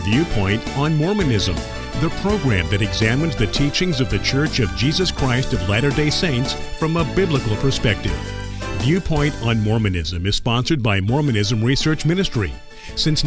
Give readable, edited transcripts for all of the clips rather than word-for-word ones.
Viewpoint on Mormonism, the program that examines the teachings of the Church of Jesus Christ of Latter-day Saints from a biblical perspective. Viewpoint on Mormonism is sponsored by Mormonism Research Ministry. Since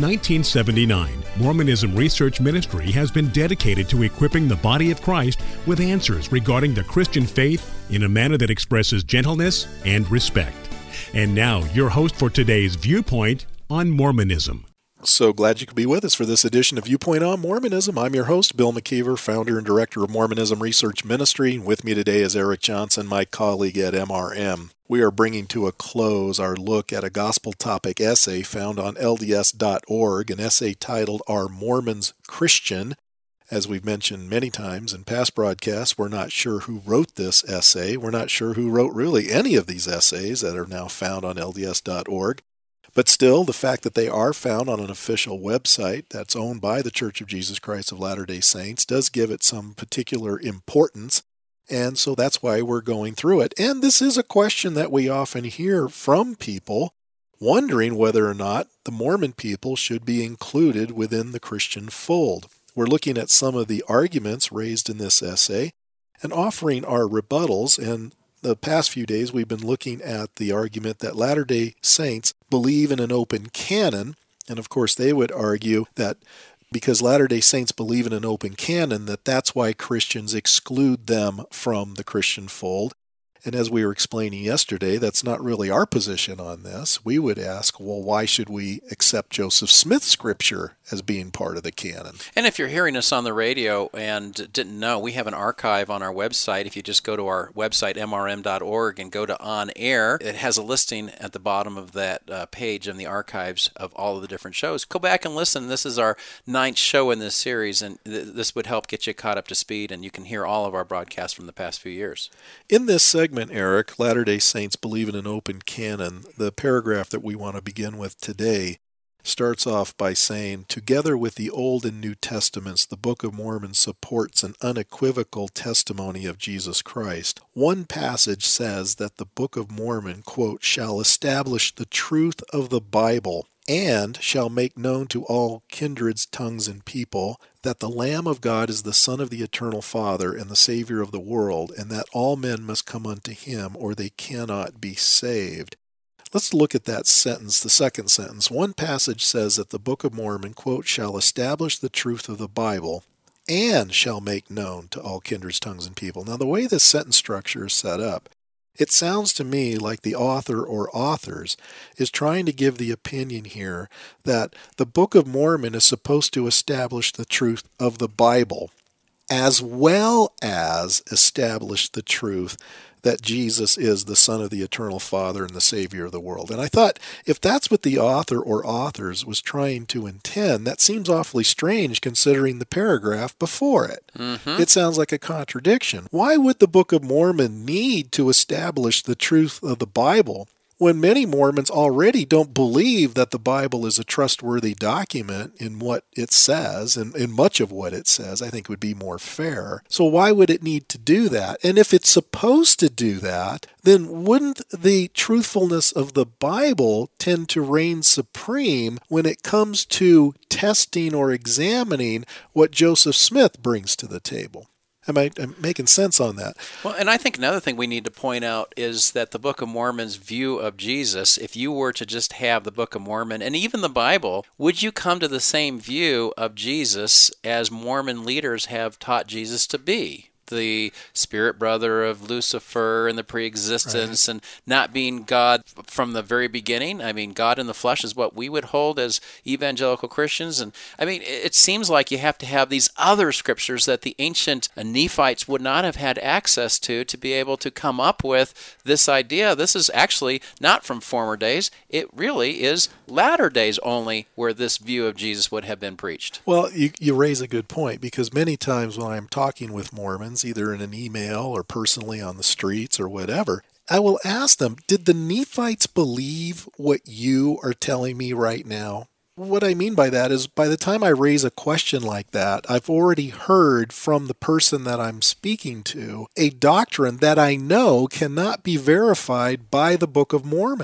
1979, Mormonism Research Ministry has been dedicated to equipping the body of Christ with answers regarding the Christian faith in a manner that expresses gentleness and respect. And now, your host for today's Viewpoint on Mormonism. So glad you could be with us for this edition of Viewpoint on Mormonism. I'm your host, Bill McKeever, founder and director of Mormonism Research Ministry. With me today is Eric Johnson, my colleague at MRM. We are bringing to a close our look at a gospel topic essay found on LDS.org, an essay titled, Are Mormons Christian? As we've mentioned many times in past broadcasts, we're not sure who wrote this essay. We're not sure who wrote really any of these essays that are now found on LDS.org. But still, the fact that they are found on an official website that's owned by the Church of Jesus Christ of Latter-day Saints does give it some particular importance. And so that's why we're going through it. And this is a question that we often hear from people wondering whether or not the Mormon people should be included within the Christian fold. We're looking at some of the arguments raised in this essay and offering our rebuttals. And the past few days we've been looking at the argument that Latter-day Saints believe in an open canon. And of course they would argue that because Latter-day Saints believe in an open canon, that's why Christians exclude them from the Christian fold. And as we were explaining yesterday, that's not really our position on this. We would ask, well, why should we accept Joseph Smith's scripture as being part of the canon? And if you're hearing us on the radio and didn't know, we have an archive on our website. If you just go to our website, mrm.org, and go to On Air, it has a listing at the bottom of that page in the archives of all of the different shows. Go back and listen. This is our 9th show in this series, and this would help get you caught up to speed, and you can hear all of our broadcasts from the past few years. In this segment, Eric, Latter-day Saints believe in an open canon. The paragraph that we want to begin with today starts off by saying, together with the Old and New Testaments, the Book of Mormon supports an unequivocal testimony of Jesus Christ. One passage says that the Book of Mormon, quote, shall establish the truth of the Bible and shall make known to all kindreds, tongues, and people that the Lamb of God is the Son of the Eternal Father and the Savior of the world, and that all men must come unto him, or they cannot be saved. Let's look at that sentence, the second sentence. One passage says that the Book of Mormon, quote, shall establish the truth of the Bible and shall make known to all kindreds, tongues, and people. Now, the way this sentence structure is set up, it sounds to me like the author or authors is trying to give the opinion here that the Book of Mormon is supposed to establish the truth of the Bible as well as establish the truth that Jesus is the Son of the Eternal Father and the Savior of the world. And I thought, if that's what the author or authors was trying to intend, that seems awfully strange considering the paragraph before it. It sounds like a contradiction. Why would the Book of Mormon need to establish the truth of the Bible when many Mormons already don't believe that the Bible is a trustworthy document in what it says, and in much of what it says, I think would be more fair. So why would it need to do that? And if it's supposed to do that, then wouldn't the truthfulness of the Bible tend to reign supreme when it comes to testing or examining what Joseph Smith brings to the table? Am I making sense on that? Well, and I think another thing we need to point out is that the Book of Mormon's view of Jesus, if you were to just have the Book of Mormon and even the Bible, would you come to the same view of Jesus as Mormon leaders have taught Jesus to be? The spirit brother of Lucifer and the preexistence, right, and not being God from the very beginning. I mean, God in the flesh is what we would hold as evangelical Christians. And I mean, it seems like you have to have these other scriptures that the ancient Nephites would not have had access to be able to come up with this idea. This is actually not from former days. It really is latter days only where this view of Jesus would have been preached. Well, you raise a good point, because many times when I'm talking with Mormons, either in an email or personally on the streets or whatever, I will ask them, did the Nephites believe what you are telling me right now? What I mean by that is, by the time I raise a question like that, I've already heard from the person that I'm speaking to a doctrine that I know cannot be verified by the Book of Mormon.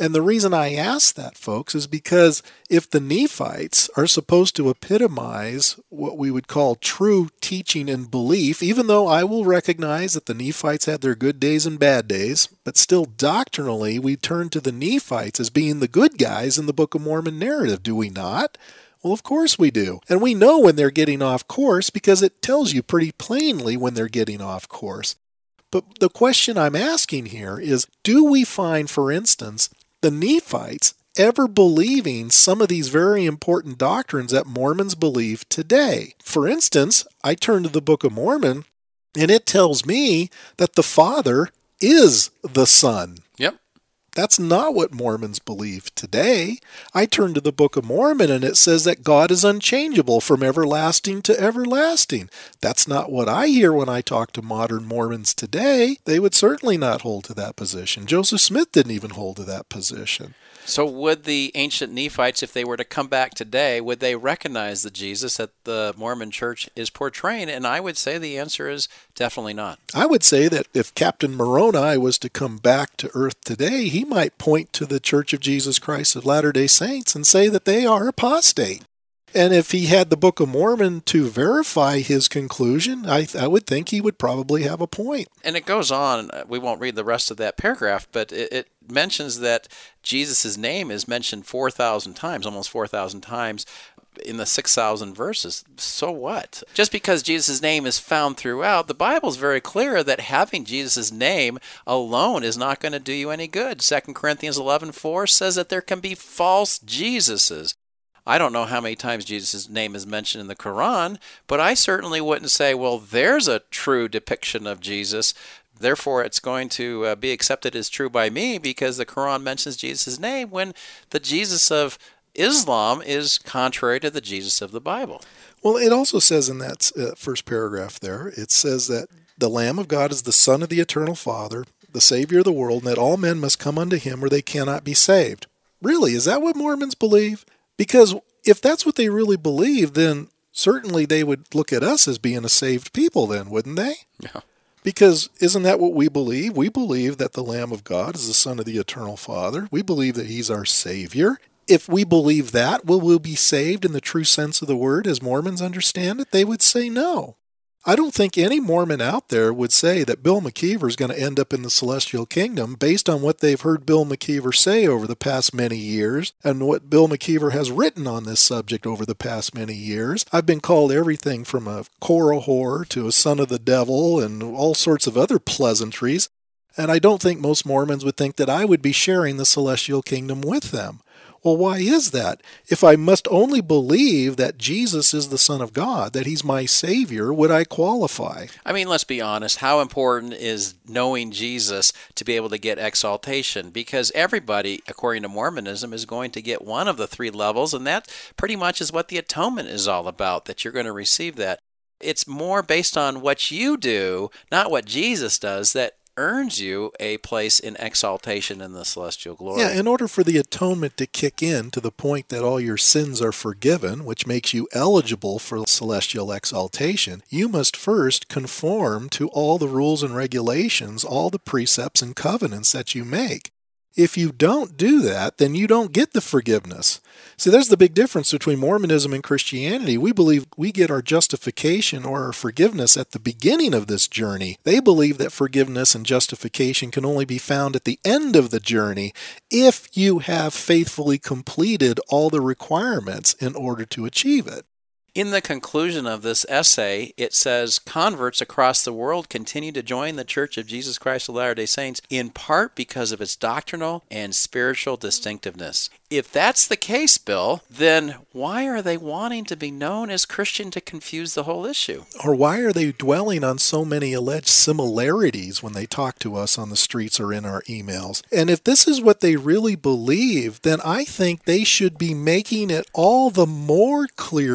And the reason I ask that, folks, is because if the Nephites are supposed to epitomize what we would call true teaching and belief, even though I will recognize that the Nephites had their good days and bad days, but still doctrinally we turn to the Nephites as being the good guys in the Book of Mormon narrative, do we not? Well, of course we do. And we know when they're getting off course because it tells you pretty plainly when they're getting off course. But the question I'm asking here is, do we find, for instance, the Nephites ever believing some of these very important doctrines that Mormons believe today? For instance, I turn to the Book of Mormon, and it tells me that the Father is the Son. Yep. That's not what Mormons believe today. I turn to the Book of Mormon and it says that God is unchangeable from everlasting to everlasting. That's not what I hear when I talk to modern Mormons today. They would certainly not hold to that position. Joseph Smith didn't even hold to that position. So would the ancient Nephites, if they were to come back today, would they recognize the Jesus that the Mormon Church is portraying? And I would say the answer is definitely not. I would say that if Captain Moroni was to come back to earth today, he might point to the Church of Jesus Christ of Latter-day Saints and say that they are apostate. And if he had the Book of Mormon to verify his conclusion, I would think he would probably have a point. And it goes on. We won't read the rest of that paragraph, but it mentions that Jesus' name is mentioned 4,000 times, almost 4,000 times in the 6,000 verses. So what? Just because Jesus' name is found throughout, the Bible's very clear that having Jesus' name alone is not going to do you any good. 2 Corinthians 11:4 says that there can be false Jesuses. I don't know how many times Jesus' name is mentioned in the Quran, but I certainly wouldn't say, well, there's a true depiction of Jesus, therefore it's going to be accepted as true by me because the Quran mentions Jesus' name, when the Jesus of Islam is contrary to the Jesus of the Bible. Well, it also says in that first paragraph there, it says that the Lamb of God is the Son of the Eternal Father, the Savior of the world, and that all men must come unto him or they cannot be saved. Really, is that what Mormons believe? Because if that's what they really believe, then certainly they would look at us as being a saved people then, wouldn't they? Yeah. Because isn't that what we believe? We believe that the Lamb of God is the Son of the Eternal Father. We believe that he's our Savior. If we believe that, will we be saved in the true sense of the word as Mormons understand it? They would say no. I don't think any Mormon out there would say that Bill McKeever is going to end up in the celestial kingdom based on what they've heard Bill McKeever say over the past many years and what Bill McKeever has written on this subject over the past many years. I've been called everything from a Korah whore to a son of the devil and all sorts of other pleasantries, and I don't think most Mormons would think that I would be sharing the celestial kingdom with them. Well, why is that? If I must only believe that Jesus is the Son of God, that he's my Savior, would I qualify? I mean, let's be honest. How important is knowing Jesus to be able to get exaltation? Because everybody, according to Mormonism, is going to get one of the three levels, and that pretty much is what the atonement is all about, that you're going to receive that. It's more based on what you do, not what Jesus does, that earns you a place in exaltation in the celestial glory. Yeah, in order for the atonement to kick in to the point that all your sins are forgiven, which makes you eligible for celestial exaltation, you must first conform to all the rules and regulations, all the precepts and covenants that you make. If you don't do that, then you don't get the forgiveness. See, there's the big difference between Mormonism and Christianity. We believe we get our justification or our forgiveness at the beginning of this journey. They believe that forgiveness and justification can only be found at the end of the journey if you have faithfully completed all the requirements in order to achieve it. In the conclusion of this essay, it says, converts across the world continue to join the Church of Jesus Christ of Latter-day Saints in part because of its doctrinal and spiritual distinctiveness. If that's the case, Bill, then why are they wanting to be known as Christian to confuse the whole issue? Or why are they dwelling on so many alleged similarities when they talk to us on the streets or in our emails? And if this is what they really believe, then I think they should be making it all the more clear to us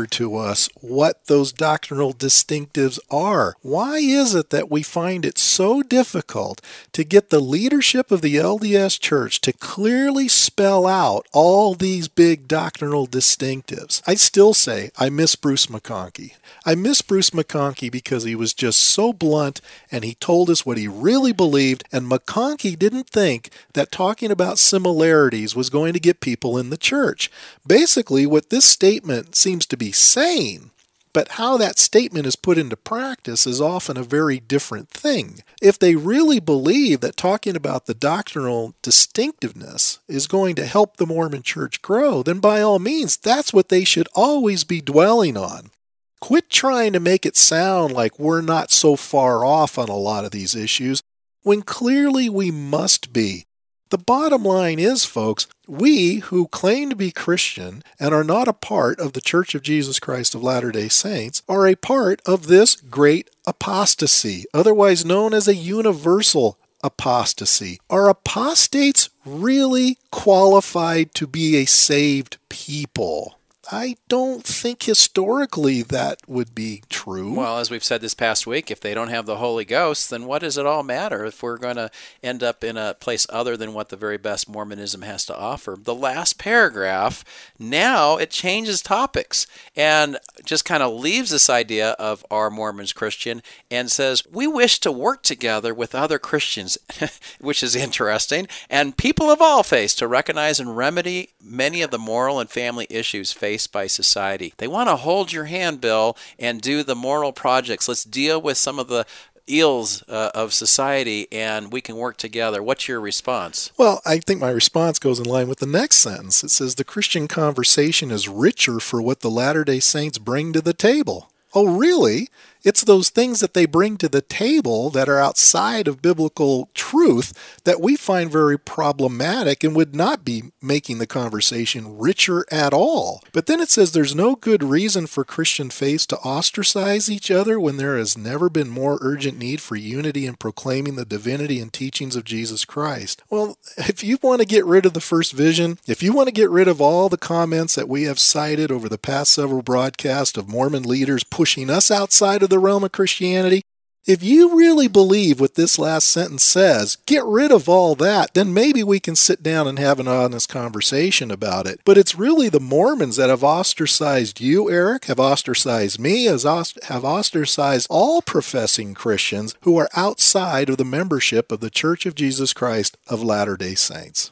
us what those doctrinal distinctives are. Why is it that we find it so difficult to get the leadership of the LDS Church to clearly spell out all these big doctrinal distinctives? I still say I miss Bruce McConkie. I miss Bruce McConkie because he was just so blunt and he told us what he really believed, and McConkie didn't think that talking about similarities was going to get people in the church. Basically, what this statement seems to be saying, but how that statement is put into practice is often a very different thing. If they really believe that talking about the doctrinal distinctiveness is going to help the Mormon Church grow, then by all means, that's what they should always be dwelling on. Quit trying to make it sound like we're not so far off on a lot of these issues, when clearly we must be. The bottom line is, folks, we who claim to be Christian and are not a part of the Church of Jesus Christ of Latter-day Saints are a part of this great apostasy, otherwise known as a universal apostasy. Are apostates really qualified to be a saved people? I don't think historically that would be true. Well, as we've said this past week, if they don't have the Holy Ghost, then what does it all matter if we're going to end up in a place other than what the very best Mormonism has to offer? The last paragraph, now it changes topics and just kind of leaves this idea of "Are Mormons Christian?" and says, "We wish to work together with other Christians," which is interesting, "and people of all faiths to recognize and remedy many of the moral and family issues faced by society." They want to hold your hand, Bill, and do the moral projects. Let's deal with some of the ills of society, and we can work together. What's your response? Well, I think my response goes in line with the next sentence. It says, the Christian conversation is richer for what the Latter-day Saints bring to the table. Oh, really? It's those things that they bring to the table that are outside of biblical truth that we find very problematic and would not be making the conversation richer at all. But then it says there's no good reason for Christian faiths to ostracize each other when there has never been more urgent need for unity in proclaiming the divinity and teachings of Jesus Christ. Well, if you want to get rid of the first vision, if you want to get rid of all the comments that we have cited over the past several broadcasts of Mormon leaders pushing us outside of the realm of Christianity, if you really believe what this last sentence says, get rid of all that, then maybe we can sit down and have an honest conversation about it. But it's really the Mormons that have ostracized you, Eric, have ostracized me, have ostracized all professing Christians who are outside of the membership of the Church of Jesus Christ of Latter-day Saints.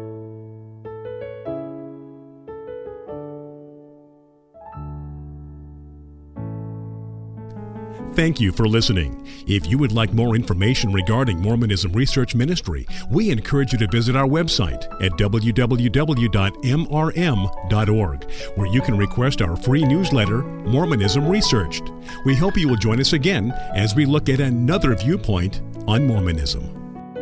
Thank you for listening. If you would like more information regarding Mormonism Research Ministry, we encourage you to visit our website at www.mrm.org, where you can request our free newsletter, Mormonism Researched. We hope you will join us again as we look at another viewpoint on Mormonism.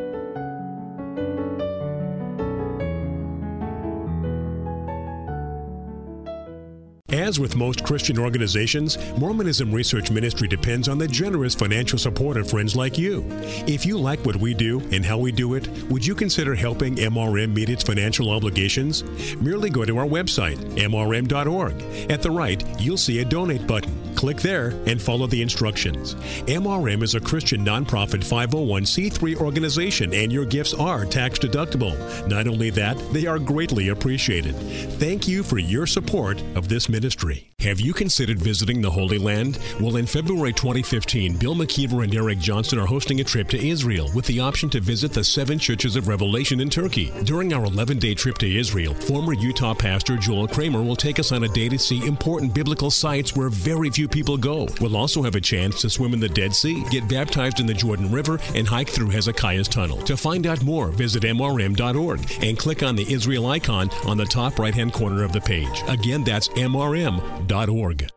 As with most Christian organizations, Mormonism Research Ministry depends on the generous financial support of friends like you. If you like what we do and how we do it, would you consider helping MRM meet its financial obligations? Merely go to our website, mrm.org. At the right, you'll see a donate button. Click there and follow the instructions. MRM is a Christian nonprofit 501c3 organization, and your gifts are tax deductible. Not only that, they are greatly appreciated. Thank you for your support of this ministry. Have you considered visiting the Holy Land? Well, in February 2015, Bill McKeever and Eric Johnson are hosting a trip to Israel with the option to visit the 7 churches of Revelation in Turkey. During our 11-day trip to Israel, former Utah pastor Joel Kramer will take us on a day to see important biblical sites where very few people go. We'll also have a chance to swim in the Dead Sea, get baptized in the Jordan River, and hike through Hezekiah's Tunnel. To find out more, visit mrm.org and click on the Israel icon on the top right-hand corner of the page. Again, that's mrm.org.